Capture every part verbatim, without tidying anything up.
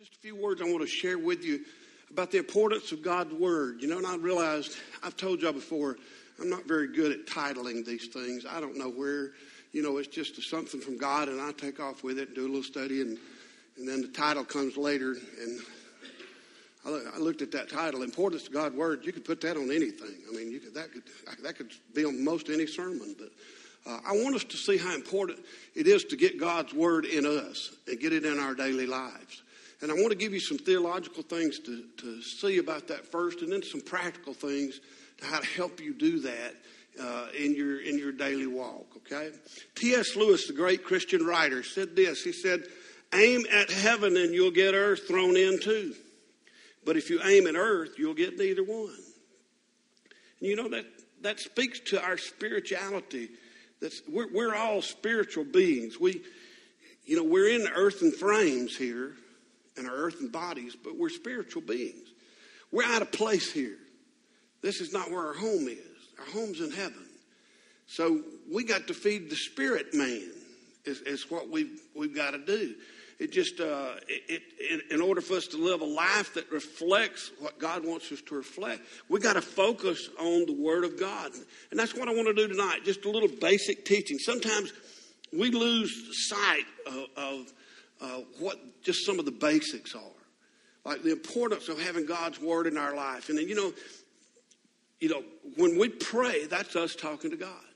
Just a few words I want to share with you about the importance of God's Word. You know, and I realized, I've told y'all before, I'm not very good at titling these things. I don't know where, you know, it's just something from God, and I take off with it and do a little study, and, and then the title comes later. And I, I looked at that title, Importance of God's Word. You could put that on anything. I mean, you could that could that could be on most any sermon. But uh, I want us to see how important it is to get God's Word in us and get it in our daily lives. And I want to give you some theological things to, to see about that first, and then some practical things to how to help you do that uh, in your in your daily walk, okay? T S Lewis, the great Christian writer, said this. He said, aim at heaven and you'll get earth thrown in too. But if you aim at earth, you'll get neither one. And you know, that, that speaks to our spirituality. That's, we're, we're all spiritual beings. We, you know, we're in earthen frames here, in our earthen bodies, but we're spiritual beings. We're out of place here. This is not where our home is. Our home's in heaven. So we got to feed the spirit man is, is what we've, we've got to do. It just, uh, it, it, in order for us to live a life that reflects what God wants us to reflect, we got to focus on the Word of God. And that's what I want to do tonight, just a little basic teaching. Sometimes we lose sight of, of Uh, what just some of the basics are, like the importance of having God's Word in our life. And then, you know, you know, when we pray, that's us talking to God.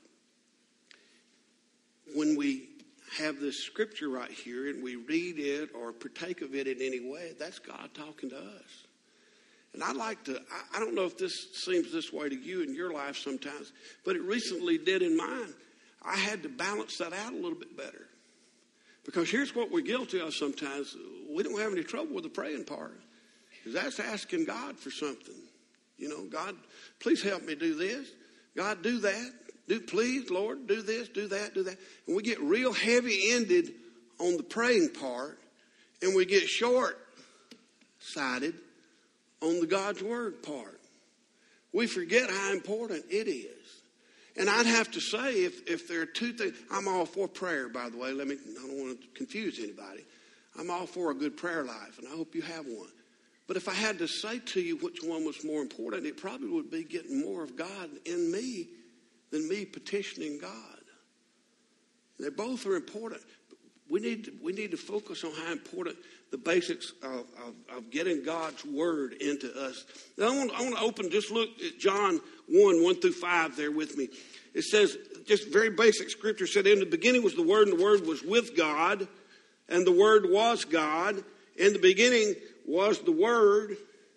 When we have this scripture right here and we read it or partake of it in any way, that's God talking to us. And I'd like to, I, I don't know if this seems this way to you in your life sometimes, but it recently did in mine. I had to balance that out a little bit better. Because here's what we're guilty of sometimes. We don't have any trouble with the praying part. Because that's asking God for something. You know, God, please help me do this. God, do that. Do please, Lord, do this, do that, do that. And we get real heavy-ended on the praying part. And we get short-sighted on the God's Word part. We forget how important it is. And I'd have to say, if, if there are two things, I'm all for prayer, by the way. Let me, I don't want to confuse anybody. I'm all for a good prayer life, and I hope you have one. But if I had to say to you which one was more important, it probably would be getting more of God in me than me petitioning God. They both are important. We need to, we need to focus on how important the basics of, of, of getting God's Word into us. Now I want, I want to open, just look at John one, one through five there with me. It says, just very basic scripture said, in the beginning was the Word, and the Word was with God, and the Word was God. In the beginning was the Word.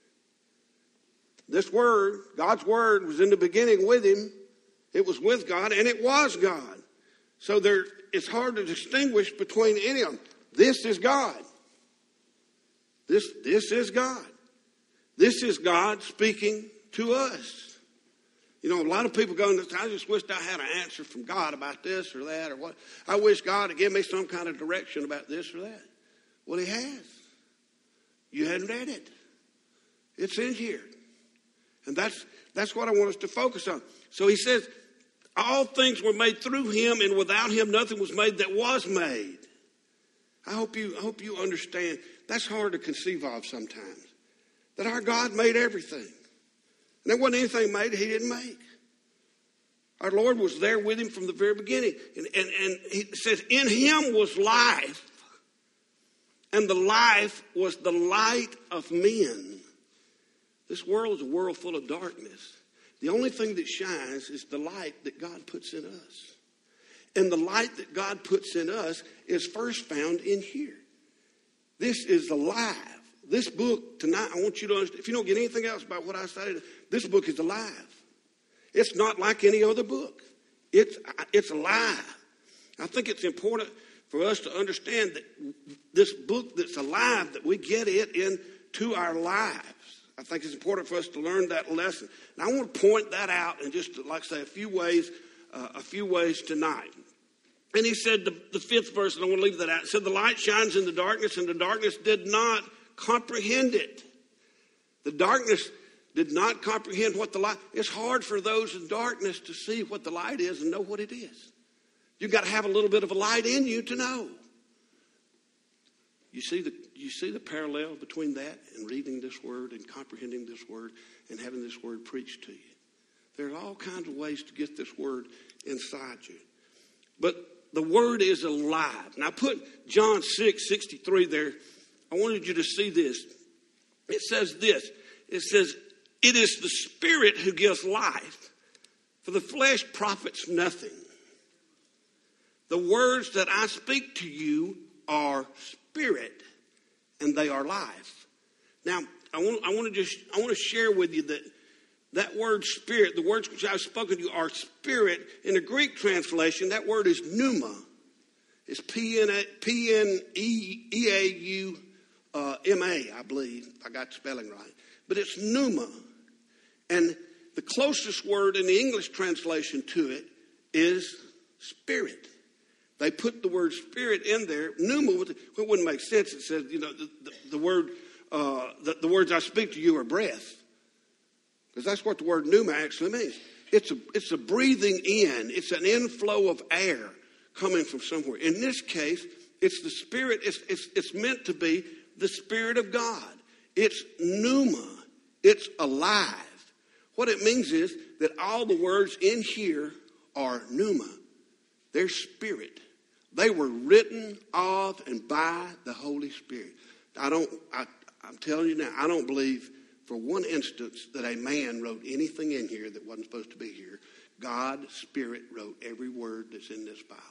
This Word, God's Word, was in the beginning with Him. It was with God, and it was God. So there, it's hard to distinguish between any of them. This is God. This, this is God. This is God speaking to us. You know, a lot of people go, I just wished I had an answer from God about this or that or what. I wish God would give me some kind of direction about this or that. Well, He has. You hadn't read it. It's in here. And that's, that's what I want us to focus on. So He says, all things were made through Him, and without Him nothing was made that was made. I hope you, I hope you understand. That's hard to conceive of sometimes. That our God made everything. And there wasn't anything made He didn't make. Our Lord was there with Him from the very beginning. And, and, and He says, in Him was life. And the life was the light of men. This world is a world full of darkness. The only thing that shines is the light that God puts in us. And the light that God puts in us is first found in here. This is alive. This book tonight, I want you to understand, if you don't get anything else about what I said, this book is alive. It's not like any other book. It's, it's alive. I think it's important for us to understand that this book that's alive, that we get it into our lives. I think it's important for us to learn that lesson. And I want to point that out in just, like I say, a few ways, uh, a few ways tonight. And he said, the, the fifth verse, and I want to leave that out. It said, the light shines in the darkness, and the darkness did not comprehend it. The darkness did not comprehend what the light. It's hard for those in darkness to see what the light is and know what it is. You've got to have a little bit of a light in you to know. You see the you see the parallel between that and reading this word and comprehending this word and having this word preached to you. There are all kinds of ways to get this word inside you. But the word is alive. Now put John six sixty-three there. I wanted you to see this. It says this. It says, it is the Spirit who gives life, for the flesh profits nothing. The words that I speak to you are spirit, and they are life. Now, I want, I want to just I want to share with you that that word spirit, the words which I've spoken to you are spirit. In the Greek translation, that word is pneuma. It's P N E A U M A, I believe. I got the spelling right. But it's pneuma. And the closest word in the English translation to it is spirit. They put the word spirit in there. Pneuma, it wouldn't make sense. It says, you know, the, the, the word, uh, the, the words I speak to you are breath. Because that's what the word pneuma actually means. It's a, it's a breathing in. It's an inflow of air coming from somewhere. In this case, it's the Spirit. It's, it's, it's meant to be the Spirit of God. It's pneuma. It's alive. What it means is that all the words in here are pneuma. They're spirit. They were written of and by the Holy Spirit. I don't, I, I'm telling you now, I don't believe for one instance that a man wrote anything in here that wasn't supposed to be here. God, Spirit, wrote every word that's in this Bible.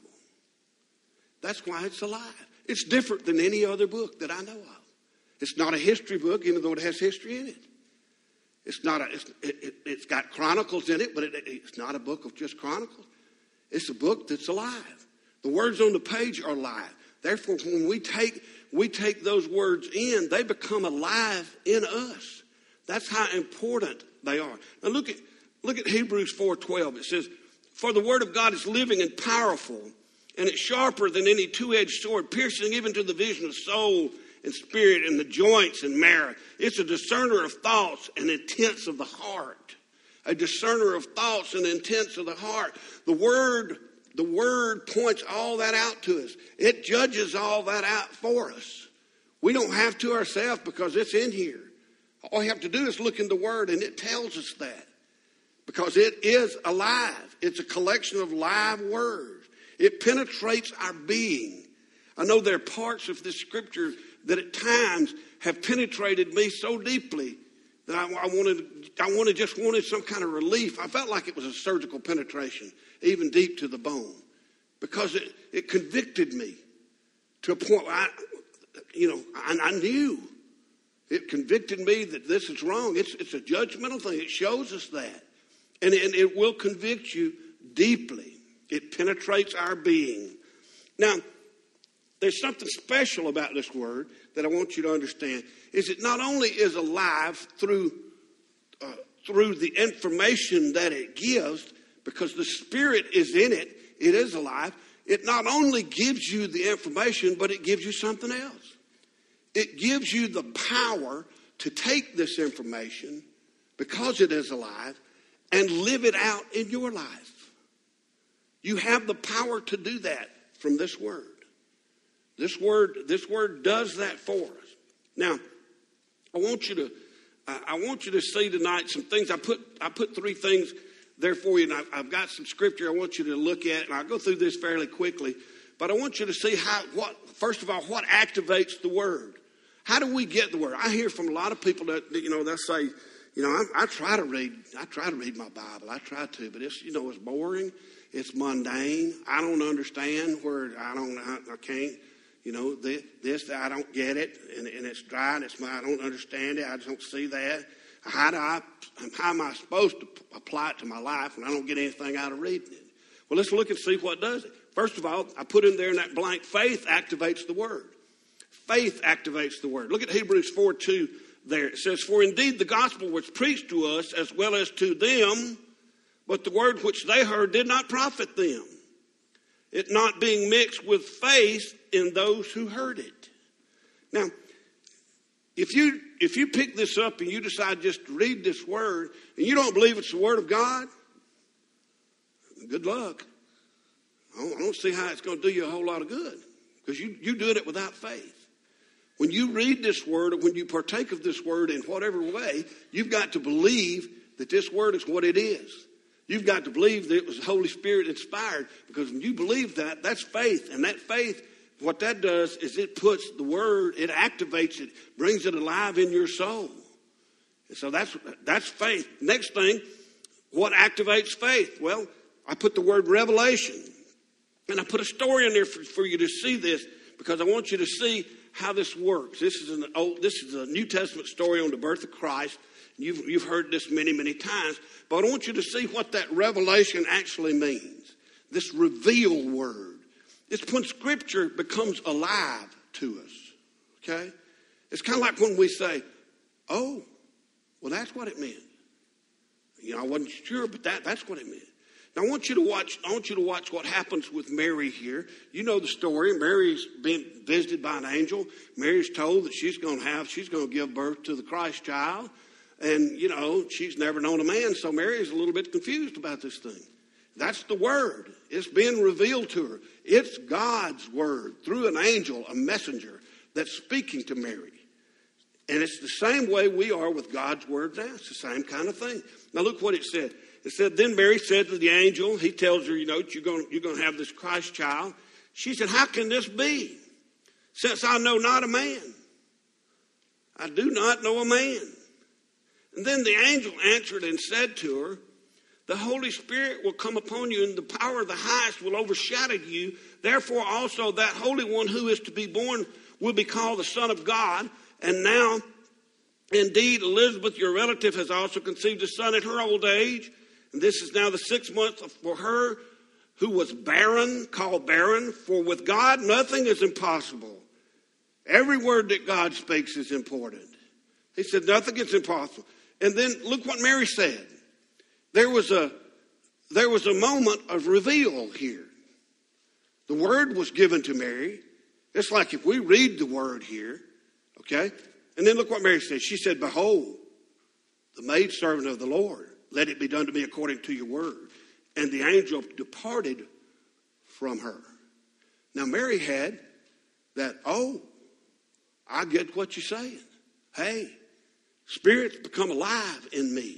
That's why it's alive. It's different than any other book that I know of. It's not a history book, even though it has history in it. It's not a, it's, it, it, it's got chronicles in it, but it, it's not a book of just chronicles. It's a book that's alive. The words on the page are alive. Therefore, when we take we take those words in, they become alive in us. That's how important they are. Now look at look at Hebrews four twelve. It says, "For the word of God is living and powerful, and it's sharper than any two-edged sword, piercing even to the vision of soul and spirit and the joints and marrow. It's a discerner of thoughts and intents of the heart." A discerner of thoughts and intents of the heart. The word, the word points all that out to us. It judges all that out for us. We don't have to ourselves because it's in here. All we have to do is look in the word and it tells us that. Because it is alive. It's a collection of live words. It penetrates our being. I know there are parts of this scripture that at times have penetrated me so deeply that I, I wanted, I wanted, just wanted some kind of relief. I felt like it was a surgical penetration, even deep to the bone, because it, it convicted me to a point where I, you know, I, I knew. It convicted me that this is wrong. It's, it's a judgmental thing. It shows us that. And, and it will convict you deeply. It penetrates our being. Now, there's something special about this word that I want you to understand. Is it not only is alive through uh, through the information that it gives, because the Spirit is in it, it is alive. It not only gives you the information, but it gives you something else. It gives you the power to take this information, because it is alive, and live it out in your life. You have the power to do that from this word. This word, this word does that for us. Now, I want you to, I want you to see tonight some things. I put, I put three things there for you, and I've, I've got some scripture I want you to look at, and I'll go through this fairly quickly. But I want you to see how, what, first of all, what activates the word. How do we get the word? I hear from a lot of people that, you know, they'll say, you know, I, I try to read, I try to read my Bible. I try to, but it's, you know, it's boring. It's mundane. I don't understand where I don't, I, I can't. You know, this, this, I don't get it, and, and it's dry, and it's, I don't understand it, I don't see that. How do I, how am I supposed to apply it to my life when I don't get anything out of reading it? Well, let's look and see what does it. First of all, I put in there in that blank, faith activates the word. Faith activates the word. Look at Hebrews four two there. It says, "For indeed the gospel was preached to us as well as to them, but the word which they heard did not profit them, it not being mixed with faith in those who heard it." Now, if you if you pick this up and you decide just to read this word and you don't believe it's the word of God, good luck. I don't, I don't see how it's going to do you a whole lot of good, because you, you're doing it without faith. When you read this word, or when you partake of this word in whatever way, you've got to believe that this word is what it is. You've got to believe that it was Holy Spirit inspired, because when you believe that, that's faith. And that faith, what that does is it puts the word, it activates it, brings it alive in your soul. And so that's that's faith. Next thing, what activates faith? Well, I put the word revelation. And I put a story in there for, for you to see this, because I want you to see how this works. This is an old, this is a New Testament story on the birth of Christ. You've, you've heard this many, many times, but I want you to see what that revelation actually means. This reveal word. It's when Scripture becomes alive to us, okay? It's kind of like when we say, oh, well, that's what it meant. You know, I wasn't sure, but that, that's what it meant. Now, I want you to watch, I want you to watch what happens with Mary here. You know the story. Mary's been visited by an angel. Mary's told that she's going to have, she's going to give birth to the Christ child. And, you know, she's never known a man, so Mary's a little bit confused about this thing. That's the word. It's been revealed to her. It's God's word through an angel, a messenger, that's speaking to Mary. And it's the same way we are with God's word now. It's the same kind of thing. Now, look what it said. It said, then Mary said to the angel, he tells her, you know, you're going, you're going to have this Christ child. She said, how can this be, since I know not a man? I do not know a man. And then the angel answered and said to her, the Holy Spirit will come upon you, and the power of the highest will overshadow you. Therefore also that Holy One who is to be born will be called the Son of God. And now, indeed, Elizabeth, your relative, has also conceived a son at her old age. And this is now the sixth month for her who was barren, called barren. For with God nothing is impossible. Every word that God speaks is important. He said nothing is impossible. And then look what Mary said. There was a there was a moment of reveal here. The word was given to Mary. It's like if we read the word here, okay? And then look what Mary said. She said, behold, the maidservant of the Lord, let it be done to me according to your word. And the angel departed from her. Now Mary had that, oh, I get what you're saying. Hey, Spirit's become alive in me.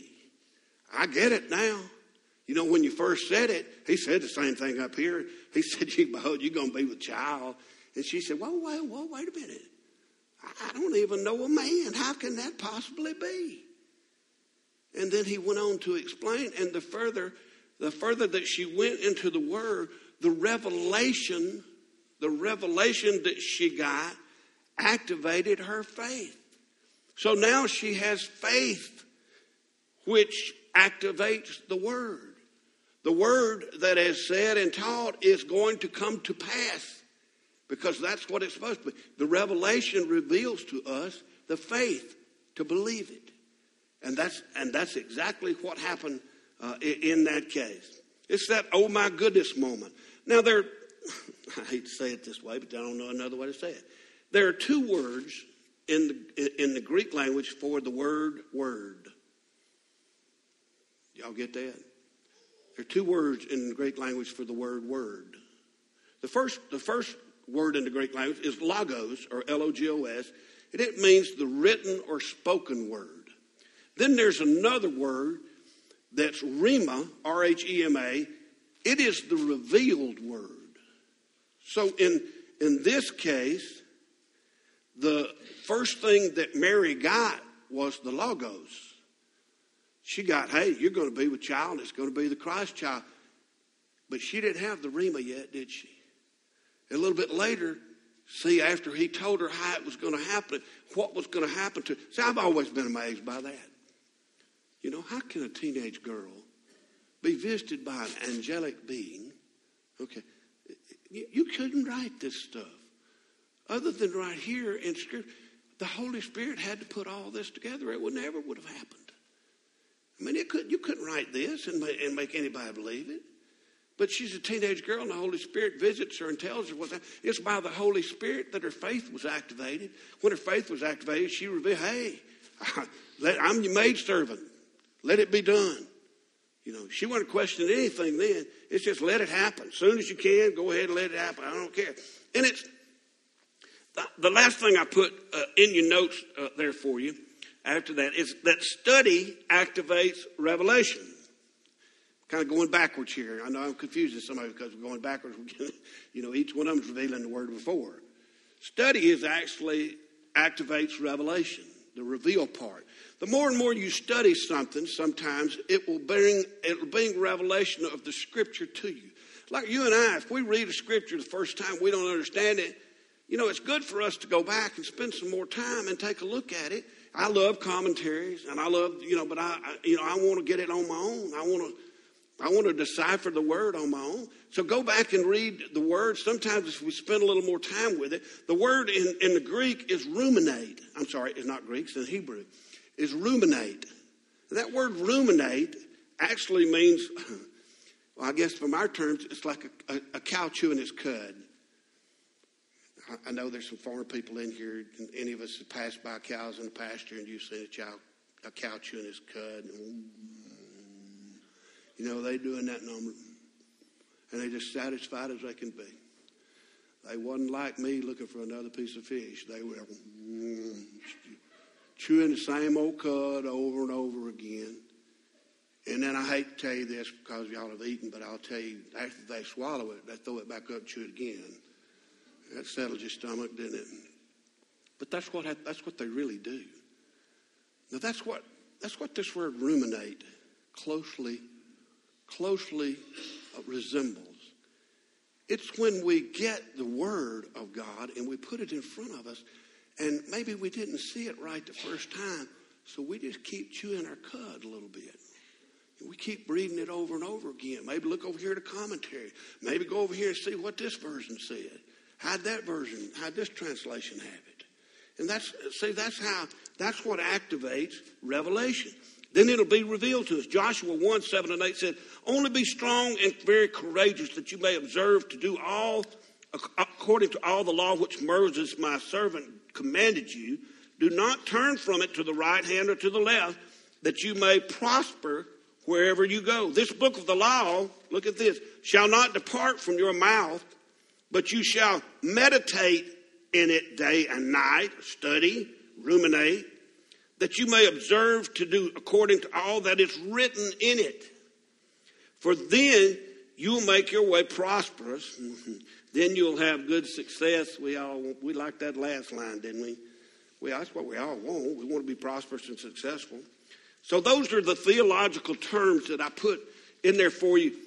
I get it now. You know, when you first said it, he said the same thing up here. He said, you, behold, you're going to be with child. And she said, whoa, whoa, whoa, wait a minute. I don't even know a man. How can that possibly be? And then he went on to explain, and the further, the further that she went into the word, the revelation, the revelation that she got activated her faith. So now she has faith, which activates the word. The word that is said and taught is going to come to pass, because that's what it's supposed to be. The revelation reveals to us the faith to believe it. And that's and that's exactly what happened uh, in that case. It's that, oh my goodness moment. Now there, I hate to say it this way, but I don't know another way to say it. There are two words in the, in the Greek language for the word word. Y'all get that? There are two words in the Greek language for the word word. The first, the first word in the Greek language is logos, or L O G O S, and it means the written or spoken word. Then there's another word that's rhema, R H E M A. It is the revealed word. So in, in this case, the first thing that Mary got was the logos. She got, hey, you're going to be with child. It's going to be the Christ child. But she didn't have the rhema yet, did she? A little bit later, see, after he told her how it was going to happen, what was going to happen to her. See, I've always been amazed by that. You know, how can a teenage girl be visited by an angelic being? Okay, you, you couldn't write this stuff. Other than right here in Scripture, the Holy Spirit had to put all this together. It would never would have happened. I mean, it could, you couldn't write this and make, and make anybody believe it. But she's a teenage girl, and the Holy Spirit visits her and tells her what's happening. It's by the Holy Spirit that her faith was activated. When her faith was activated, she revealed, hey, I'm your maidservant. Let it be done. You know, she wasn't questioning anything then. It's just let it happen. As soon as you can, go ahead and let it happen. I don't care. And it's The last thing I put uh, in your notes uh, there for you after that is that study activates revelation. Kind of going backwards here. I know I'm confusing somebody because we're going backwards. You know, each one of them is revealing the word before. Study is actually activates revelation, the reveal part. The more and more you study something, sometimes it will bring it will bring revelation of the scripture to you. Like you and I, if we read a scripture the first time we don't understand it, you know, it's good for us to go back and spend some more time and take a look at it. I love commentaries, and I love, you know, but I, I you know, I want to get it on my own. I want to. I want to decipher the word on my own. So go back and read the word. Sometimes if we spend a little more time with it, the word in, in the Greek is ruminate. I'm sorry, it's not Greek, it's in Hebrew. It's ruminate. That word ruminate actually means, well, I guess from our terms, it's like a, a, a cow chewing its cud. I, I know there's some farm people in here. And any of us have passed by cows in the pasture and you've seen a, chow, a cow chewing its cud. You know, they doing that number. And they just satisfied as they can be. They wasn't like me looking for another piece of fish. They were mm, chewing the same old cud over and over again. And then I hate to tell you this because y'all have eaten, but I'll tell you, after they swallow it, they throw it back up and chew it again. That settles your stomach, didn't it? But that's what that's what they really do. Now that's what that's what this word ruminate closely closely resembles. It's when we get the word of God and we put it in front of us, and maybe we didn't see it right the first time, so we just keep chewing our cud a little bit. We keep reading it over and over again. Maybe look over here at a commentary. Maybe go over here and see what this version said. How'd that version, how'd this translation have it? And that's, see, that's how, that's what activates revelation. Then it'll be revealed to us. Joshua one, seven and eight said, only be strong and very courageous that you may observe to do all according to all the law which Moses, my servant, commanded you. Do not turn from it to the right hand or to the left, that you may prosper wherever you go. This book of the law, look at this, shall not depart from your mouth, but you shall meditate in it day and night, study, ruminate, that you may observe to do according to all that is written in it. For then you'll make your way prosperous. Then you'll have good success. We all we like that last line, didn't we? We that's what we all want. We want to be prosperous and successful. So those are the theological terms that I put in there for you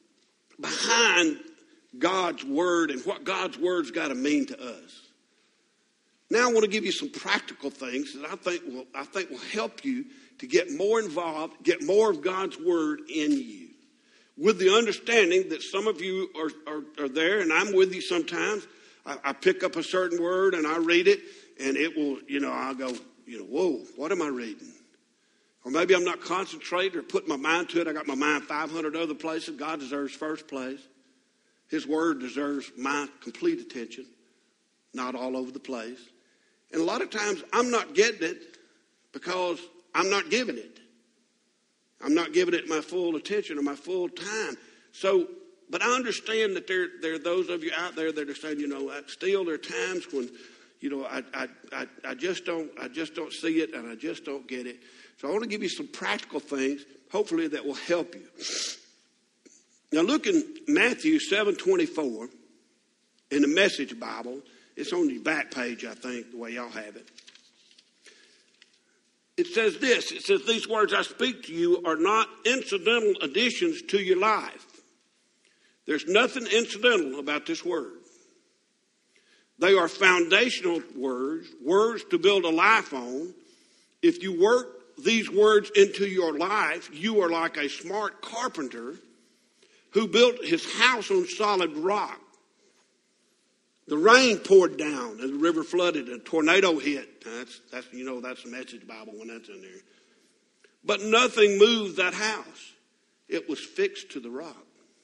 behind God's word and what God's word's got to mean to us. Now I want to give you some practical things that I think will I think will help you to get more involved, get more of God's word in you. With the understanding that some of you are, are, are there, and I'm with you sometimes. I, I pick up a certain word and I read it, and it will, you know, I'll go, you know, whoa, what am I reading? Or maybe I'm not concentrating or putting my mind to it. I got my mind five hundred other places. God deserves first place. His word deserves my complete attention, not all over the place. And a lot of times I'm not getting it because I'm not giving it. I'm not giving it my full attention or my full time. So, but I understand that there, there are those of you out there that are saying, you know, still there are times when, you know, I, I, I, I just don't, I just don't see it and I just don't get it. So I want to give you some practical things, hopefully that will help you. Now look in Matthew seven twenty-four in the Message Bible. It's on the back page, I think, the way y'all have it. It says this. It says, these words I speak to you are not incidental additions to your life. There's nothing incidental about this word. They are foundational words, words to build a life on. If you work these words into your life, you are like a smart carpenter who built his house on solid rock. The rain poured down and the river flooded and a tornado hit. That's, that's, you know, that's the Message Bible when that's in there. But nothing moved that house. It was fixed to the rock.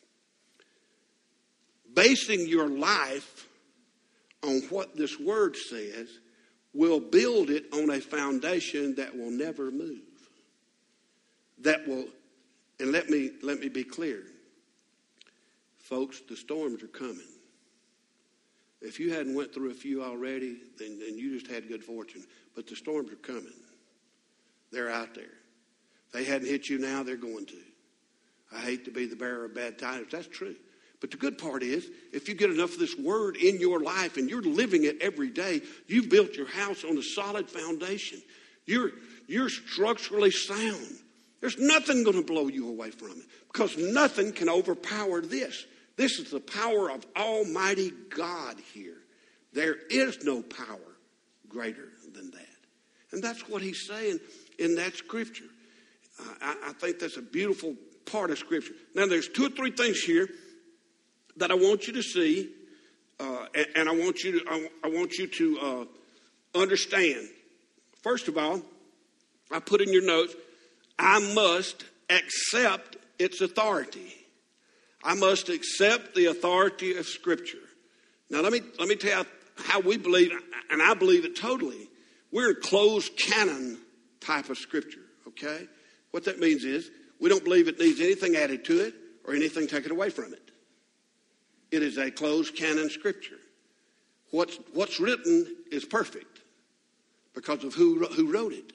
Basing your life on what this word says will build it on a foundation that will never move. That will, and let me, let me be clear. Folks, the storms are coming. If you hadn't went through a few already, then, then you just had good fortune. But the storms are coming. They're out there. If they hadn't hit you now, they're going to. I hate to be the bearer of bad tidings. That's true. But the good part is, if you get enough of this word in your life and you're living it every day, you've built your house on a solid foundation. You're, you're structurally sound. There's nothing going to blow you away from it because nothing can overpower this. This is the power of Almighty God here. There is no power greater than that. And that's what he's saying in that scripture. I, I think that's a beautiful part of scripture. Now, there's two or three things here that I want you to see, uh, and, and I want you to I, I want you to uh, understand. First of all, I put in your notes, I must accept its authority. I must accept the authority of Scripture. Now, let me let me tell you how we believe, and I believe it totally. We're a closed canon type of Scripture, okay? What that means is we don't believe it needs anything added to it or anything taken away from it. It is a closed canon Scripture. What's, what's written is perfect because of who, who wrote it.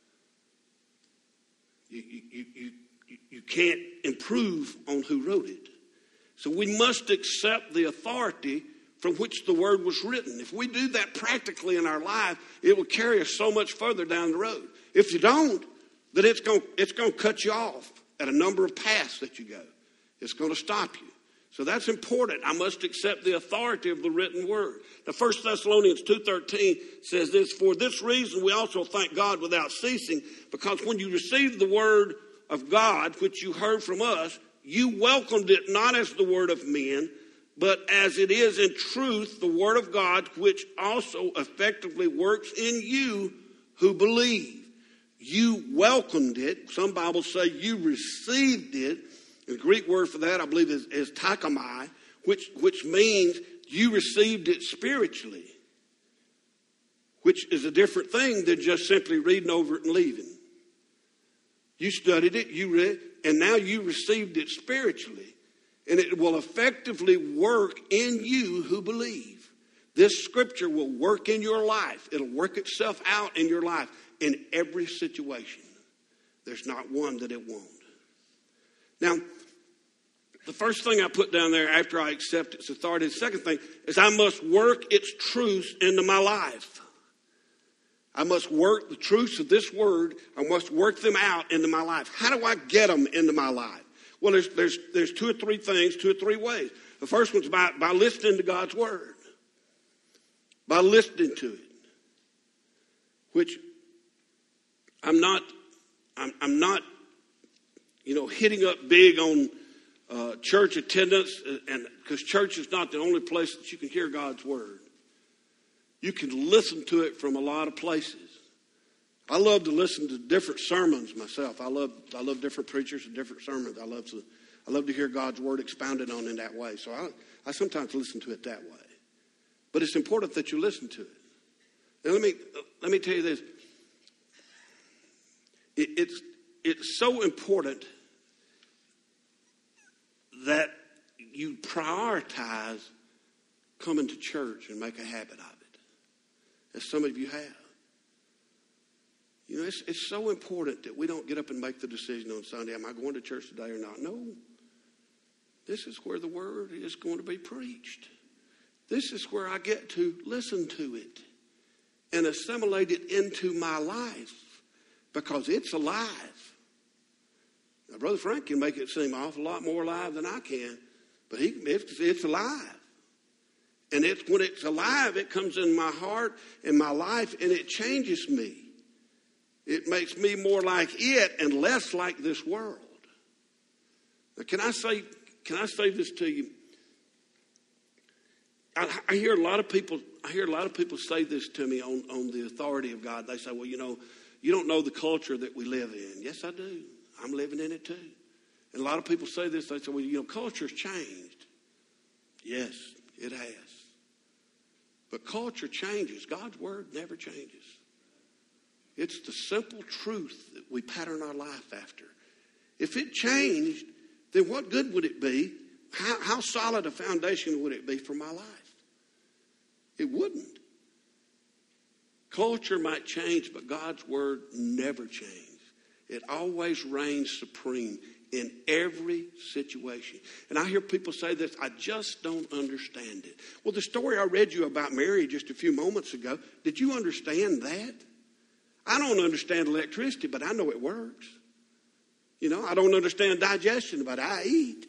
You, you, you, you, you can't improve on who wrote it. So we must accept the authority from which the word was written. If we do that practically in our life, it will carry us so much further down the road. If you don't, then it's going it's going to cut you off at a number of paths that you go. It's going to stop you. So that's important. I must accept the authority of the written word. Now, First Thessalonians two thirteen says this, for this reason we also thank God without ceasing, because when you received the word of God, which you heard from us, you welcomed it not as the word of men, but as it is in truth the word of God, which also effectively works in you who believe. You welcomed it. Some Bibles say you received it. The Greek word for that, I believe, is, is takamai, which, which means you received it spiritually, which is a different thing than just simply reading over it and leaving. You studied it, you read, and now you received it spiritually, and it will effectively work in you who believe. This scripture will work in your life. It'll work itself out in your life in every situation. There's not one that it won't. Now, the first thing I put down there after I accept its authority, the second thing is I must work its truths into my life. I must work the truths of this word. I must work them out into my life. How do I get them into my life? Well, there's there's there's two or three things, two or three ways. The first one's by, by listening to God's word. By listening to it. Which I'm not, I'm, I'm not, you know, hitting up big on uh, church attendance, and because church is not the only place that you can hear God's word. You can listen to it from a lot of places. I love to listen to different sermons myself. I love I love different preachers and different sermons. I love to I love to hear God's word expounded on in that way. So I I sometimes listen to it that way. But it's important that you listen to it. Now let me let me tell you this. It, it's it's so important that you prioritize coming to church and make a habit of it, as some of you have. You know, it's, it's so important that we don't get up and make the decision on Sunday, am I going to church today or not? No. This is where the word is going to be preached. This is where I get to listen to it and assimilate it into my life because it's alive. Now, Brother Frank can make it seem an awful lot more alive than I can, but he, it's, it's alive. And it's when it's alive, it comes in my heart and my life, and it changes me. It makes me more like it and less like this world. Now, can I say, can I say this to you? I, I hear a lot of people. I hear a lot of people say this to me on, on the authority of God. They say, "Well, you know, you don't know the culture that we live in." Yes, I do. I'm living in it too. And a lot of people say this. They say, "Well, you know, culture's changed." Yes, it has. But culture changes. God's word never changes. It's the simple truth that we pattern our life after. If it changed, then what good would it be? How, how solid a foundation would it be for my life? It wouldn't. Culture might change, but God's word never changes. It always reigns supreme in every situation. And I hear people say this, I just don't understand it. Well, the story I read you about Mary just a few moments ago, did you understand that? I don't understand electricity, but I know it works. You know, I don't understand digestion, but I eat.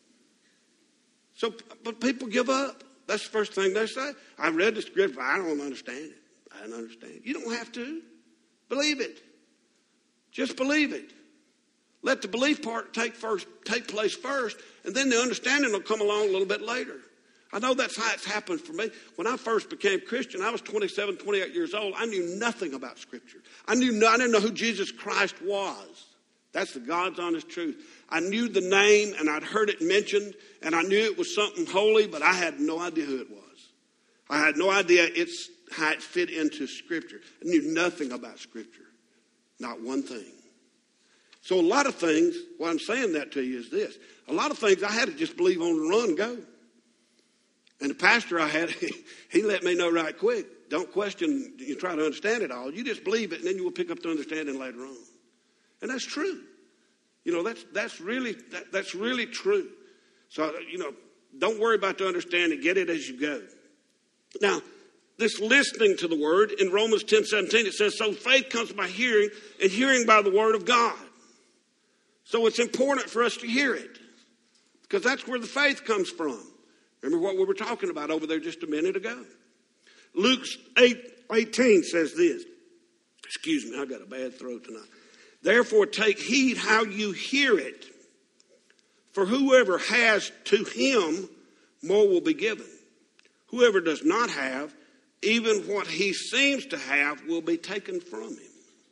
So, but people give up. That's the first thing they say. I read the script, but I don't understand it. I don't understand it. You don't have to. Believe it. Just believe it. Let the belief part take first, take place first, and then the understanding will come along a little bit later. I know that's how it's happened for me. When I first became Christian, I was twenty-seven, twenty-eight years old. I knew nothing about Scripture. I knew I didn't know who Jesus Christ was. That's the God's honest truth. I knew the name, and I'd heard it mentioned, and I knew it was something holy, but I had no idea who it was. I had no idea it's how it fit into Scripture. I knew nothing about Scripture. Not one thing. So a lot of things, why I'm saying that to you is this. A lot of things I had to just believe on the run and go. And the pastor I had, he, he let me know right quick. Don't question, you try to understand it all. You just believe it, and then you will pick up the understanding later on. And that's true. You know, that's that's really that, that's really true. So, you know, don't worry about the understanding. Get it as you go. Now, this listening to the word, in Romans ten seventeen, it says, so faith comes by hearing, and hearing by the word of God. So it's important for us to hear it, because that's where the faith comes from. Remember what we were talking about over there just a minute ago? Luke eight eighteen says this. Excuse me, I got a bad throat tonight. Therefore take heed how you hear it. For whoever has, to him more will be given. Whoever does not have, even what he seems to have will be taken from him.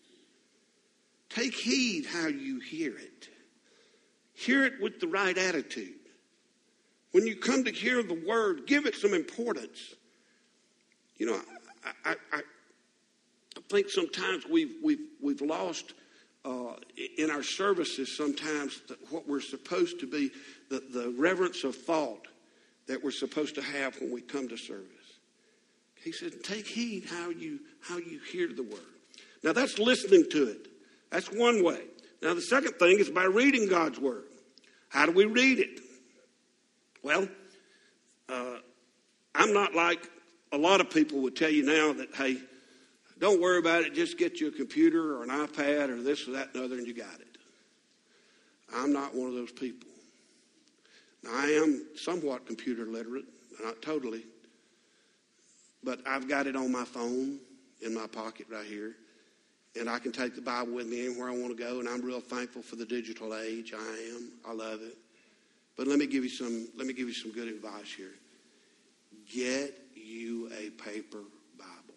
Take heed how you hear it. Hear it with the right attitude. When you come to hear the word, give it some importance. You know, I, I, I think sometimes we've we've we've lost uh, in our services sometimes the, what we're supposed to be, the, the reverence of thought that we're supposed to have when we come to service. He said, take heed how you how you hear the word. Now that's listening to it. That's one way. Now the second thing is by reading God's word. How do we read it? Well, uh, I'm not like a lot of people would tell you now that, hey, don't worry about it. Just get you a computer or an iPad or this or that and other and you got it. I'm not one of those people. Now, I am somewhat computer literate, not totally. But I've got it on my phone in my pocket right here. And I can take the Bible with me anywhere I want to go. And I'm real thankful for the digital age. I am. I love it. But let me give you some, let me give you some good advice here. Get you a paper Bible.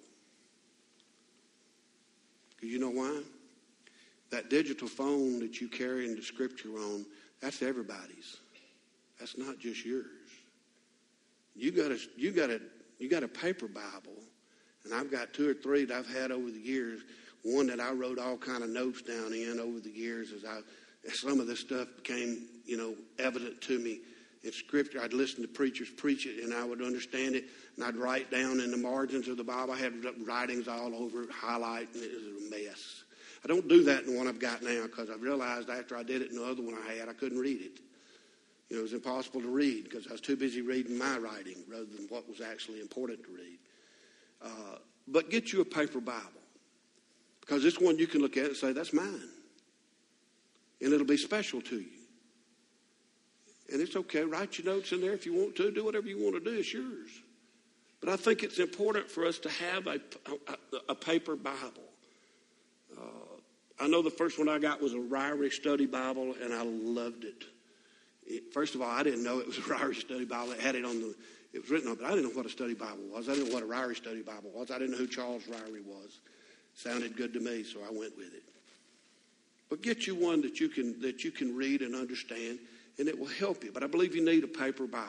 Because you know why? That digital phone that you carry into Scripture on, that's everybody's. That's not just yours. You got a, you got a, you got a paper Bible, and I've got two or three that I've had over the years. One that I wrote all kind of notes down in over the years as I, as some of this stuff became, you know, evident to me in Scripture. I'd listen to preachers preach it, and I would understand it, and I'd write down in the margins of the Bible. I had writings all over it, highlight, and it was a mess. I don't do that in the one I've got now because I realized after I did it in the other one I had, I couldn't read it. You know, it was impossible to read because I was too busy reading my writing rather than what was actually important to read. Uh, but get you a paper Bible. Because this one you can look at and say, that's mine. And it'll be special to you. And it's okay. Write your notes in there if you want to. Do whatever you want to do. It's yours. But I think it's important for us to have a, a, a paper Bible. Uh, I know the first one I got was a Ryrie Study Bible, and I loved it. it. First of all, I didn't know it was a Ryrie Study Bible. It had it on the, it was written on it, but I didn't know what a study Bible was. I didn't know what a Ryrie Study Bible was. I didn't know who Charles Ryrie was. Sounded good to me, so I went with it. But get you one that you can that you can read and understand, and it will help you. But I believe you need a paper Bible.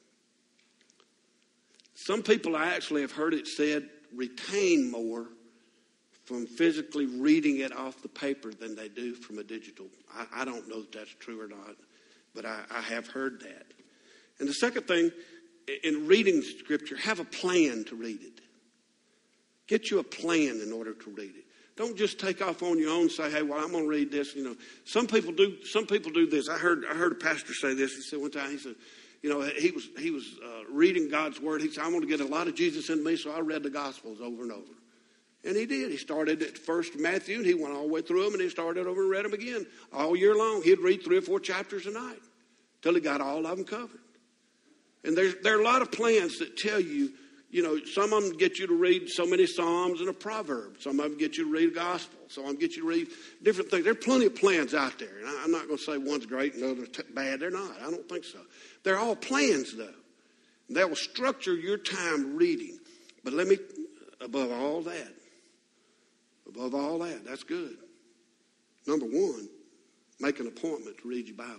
Some people, I actually have heard it said, retain more from physically reading it off the paper than they do from a digital. I, I don't know if that's true or not, but I, I have heard that. And the second thing, in reading Scripture, have a plan to read it. Get you a plan in order to read it. Don't just take off on your own and say, hey, well, I'm going to read this. You know, some people do Some people do this. I heard I heard a pastor say this. He said one time, he said, you know, he was he was uh, reading God's Word. He said, I'm going to get a lot of Jesus in me, so I read the Gospels over and over. And he did. He started at first Matthew, and he went all the way through them, and he started over and read them again. All year long, he'd read three or four chapters a night till he got all of them covered. And there's, there are a lot of plans that tell you, you know, some of them get you to read so many Psalms and a proverb. Some of them get you to read a gospel. Some of them get you to read different things. There are plenty of plans out there. And I'm not going to say one's great and the other's t- bad. They're not. I don't think so. They're all plans, though. That will structure your time reading. But let me, above all that, above all that, that's good. Number one, make an appointment to read your Bible.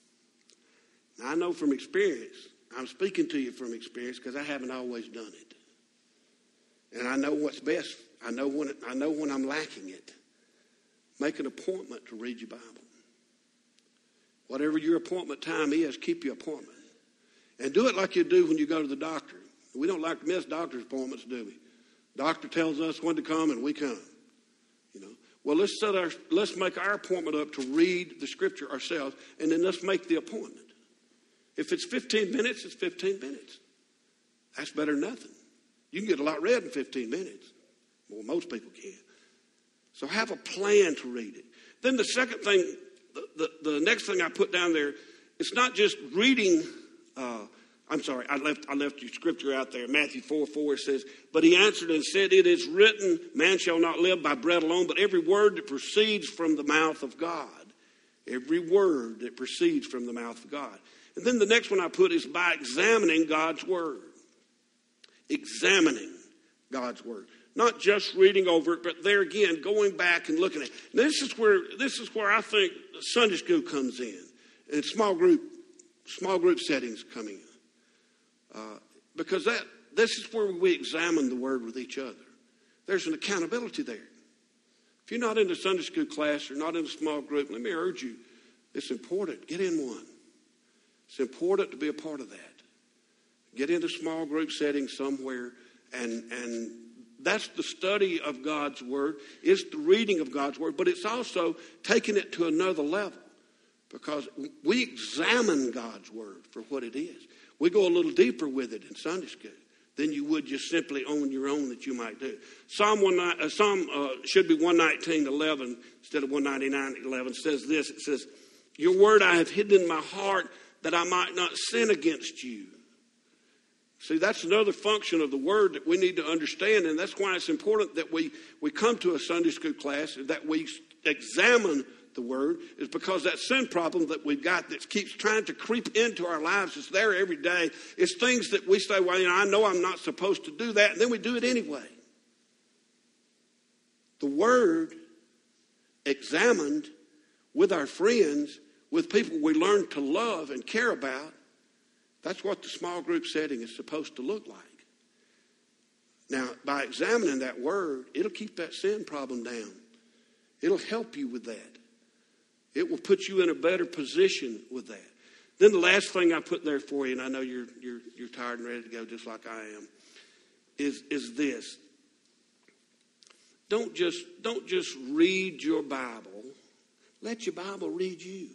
Now, I know from experience, I'm speaking to you from experience because I haven't always done it. And I know what's best. I know when it, I know when I'm lacking it. Make an appointment to read your Bible. Whatever your appointment time is, keep your appointment. And do it like you do when you go to the doctor. We don't like to miss doctor's appointments, do we? Doctor tells us when to come and we come. You know. Well, let's set our let's make our appointment up to read the Scripture ourselves, and then let's make the appointment. If it's fifteen minutes, it's fifteen minutes. That's better than nothing. You can get a lot read in fifteen minutes. Well, most people can. So have a plan to read it. Then the second thing, the, the, the next thing I put down there, it's not just reading. Uh, I'm sorry, I left I left your scripture out there. Matthew four four says, but he answered and said, it is written, man shall not live by bread alone, but every word that proceeds from the mouth of God. Every word that proceeds from the mouth of God. And then the next one I put is by examining God's Word. Examining God's Word. Not just reading over it, but there again, going back and looking at it. This is where this is where I think Sunday school comes in. And small group, small group settings come in. Uh, because that this is where we examine the Word with each other. There's an accountability there. If you're not in a Sunday school class or not in a small group, let me urge you, it's important. Get in one. It's important to be a part of that. Get into small group settings somewhere, and and that's the study of God's Word. It's the reading of God's Word, but it's also taking it to another level because we examine God's Word for what it is. We go a little deeper with it in Sunday school than you would just simply on your own that you might do. Psalm one, uh, Psalm uh, should be one nineteen eleven instead of one ninety-nine eleven. Says this. It says, "Your word I have hidden in my heart that I might not sin against you." See, that's another function of the Word that we need to understand, and that's why it's important that we, we come to a Sunday school class, that we examine the Word, is because that sin problem that we've got that keeps trying to creep into our lives is there every day. It's things that we say, well, you know, I know I'm not supposed to do that, and then we do it anyway. The Word examined with our friends, with people we learn to love and care about, that's what the small group setting is supposed to look like. Now, by examining that Word, it'll keep that sin problem down. It'll help you with that. It will put you in a better position with that. Then the last thing I put there for you, and I know you're you're you're tired and ready to go just like I am, is is this. Don't just don't just read your Bible. Let your Bible read you.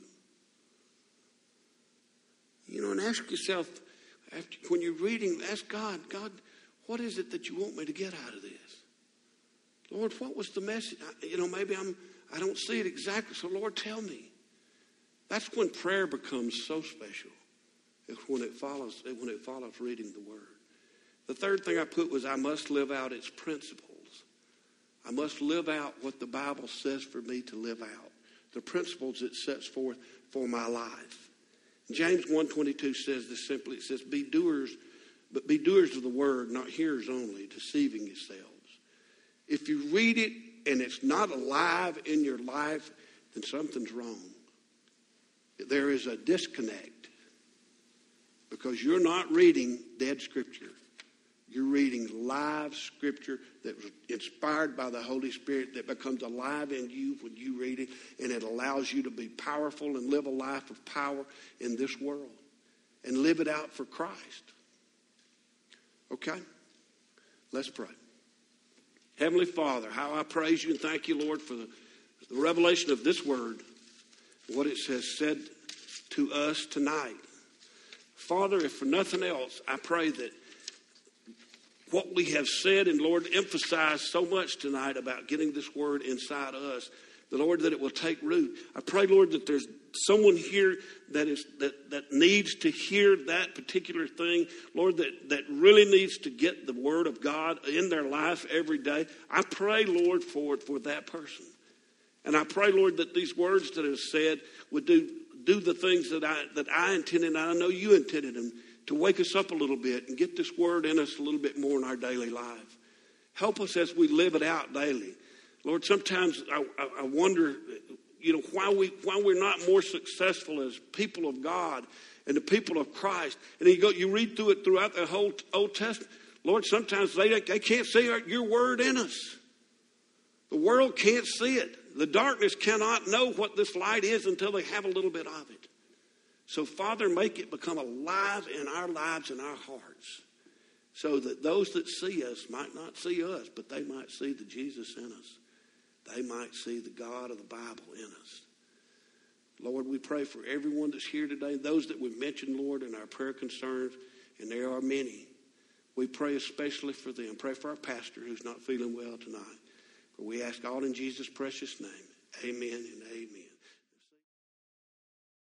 You know, and ask yourself, after, when you're reading, ask God, God, what is it that you want me to get out of this? Lord, what was the message? I, you know, maybe I'm, I don't see it exactly, so Lord, tell me. That's when prayer becomes so special, is when it follows, when it follows reading the Word. The third thing I put was I must live out its principles. I must live out what the Bible says for me to live out, the principles it sets forth for my life. James one twenty-two says this simply. It says, be doers, but be doers of the word, not hearers only, deceiving yourselves. If you read it and it's not alive in your life, then something's wrong. There is a disconnect because you're not reading dead Scripture. You're reading live Scripture that was inspired by the Holy Spirit that becomes alive in you when you read it, and it allows you to be powerful and live a life of power in this world and live it out for Christ. Okay? Let's pray. Heavenly Father, how I praise you and thank you, Lord, for the, the revelation of this word, what it has said to us tonight. Father, if for nothing else, I pray that what we have said and, Lord, emphasized so much tonight about getting this word inside us, the Lord, that it will take root. I pray, Lord, that there's someone here that is that, that needs to hear that particular thing, Lord, that, that really needs to get the word of God in their life every day. I pray, Lord, for it for that person. And I pray, Lord, that these words that are said would do do the things that I that I intended, and I know you intended them, to wake us up a little bit and get this word in us a little bit more in our daily life. Help us as we live it out daily. Lord, sometimes I, I, I wonder, you know, why, we, why we're not more successful as people of God and the people of Christ. And you go, you read through it throughout the whole Old Testament. Lord, sometimes they, they can't see our, your word in us. The world can't see it. The darkness cannot know what this light is until they have a little bit of it. So, Father, make it become alive in our lives and our hearts, so that those that see us might not see us, but they might see the Jesus in us. They might see the God of the Bible in us. Lord, we pray for everyone that's here today, those that we've mentioned, Lord, in our prayer concerns, and there are many. We pray especially for them. Pray for our pastor who's not feeling well tonight. For we ask all in Jesus' precious name. Amen and amen.